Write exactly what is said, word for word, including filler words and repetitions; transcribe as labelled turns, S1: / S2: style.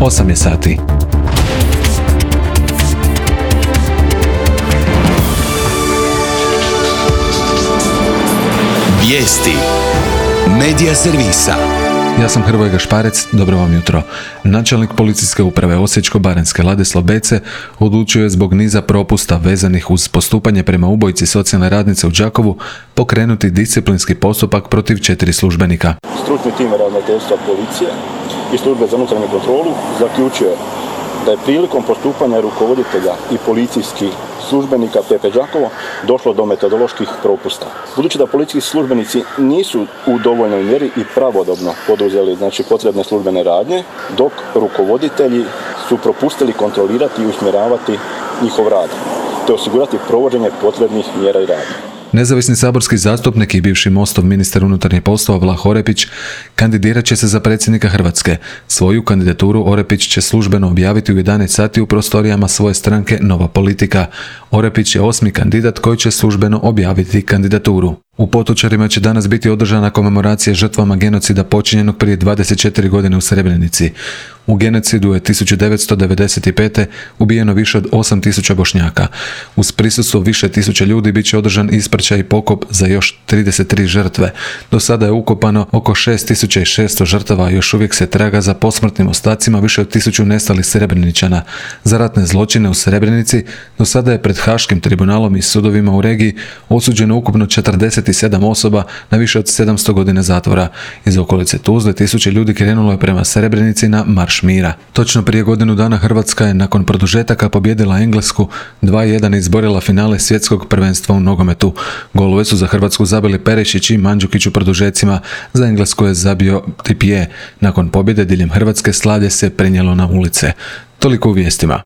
S1: osam je sati.
S2: Vijesti Medija servisa.
S1: Ja sam Hrvoje Gašparec, dobro vam jutro. Načelnik policijske uprave Osječko-baranjske Ladislav Bece odlučio je zbog niza propusta vezanih uz postupanje prema ubojici socijalne radnice u Đakovu pokrenuti disciplinski postupak protiv četiri službenika.
S3: Stručni tim ravnateljstva policije i službe za unutarnju kontrolu zaključio je da je prilikom postupanja rukovoditelja i policijskih službenika P P Đakovo došlo do metodoloških propusta. Budući da policijski službenici nisu u dovoljnoj mjeri i pravodobno poduzeli znači, potrebne službene radnje, dok rukovoditelji su propustili kontrolirati i usmjeravati njihov rad, te osigurati provođenje potrebnih mjera i radnji.
S1: Nezavisni saborski zastupnik i bivši Mostov ministar unutarnjih poslova Vlaho Orepić kandidirat će se za predsjednika Hrvatske. Svoju kandidaturu Orepić će službeno objaviti u jedanaest sati u prostorijama svoje stranke Nova politika. Orepić je osmi kandidat koji će službeno objaviti kandidaturu. U Potočarima će danas biti održana komemoracija žrtvama genocida počinjenog prije dvadeset četiri godine u Srebrenici. U genocidu je tisuću devetsto devedeset pete. ubijeno više od osam tisuća Bošnjaka. Uz prisustvo više tisuća ljudi bit će održan ispraćaj i pokop za još trideset tri žrtve. Do sada je ukopano oko šest tisuća šesto žrtava, a još uvijek se traga za posmrtnim ostacima više od tisuću nestalih Srebreničana. Za ratne zločine u Srebrenici do sada je pred Haškim tribunalom i sudovima u regiji osuđeno ukupno četrdeset sedam osoba na više od sedamsto godina zatvora. Iz okolice Tuzle tisuće ljudi krenulo je prema Srebrenici na marš mira. Točno prije godinu dana Hrvatska je nakon produžetaka pobijedila Englesku, dva jedan izborila finale svjetskog prvenstva u nogometu. Golove su za Hrvatsku zabili Perišić i Mandžukić u produžecima, za Englesku je zabio Trippier. Nakon pobjede diljem Hrvatske slavlje se prenijelo na ulice. Toliko u vijestima.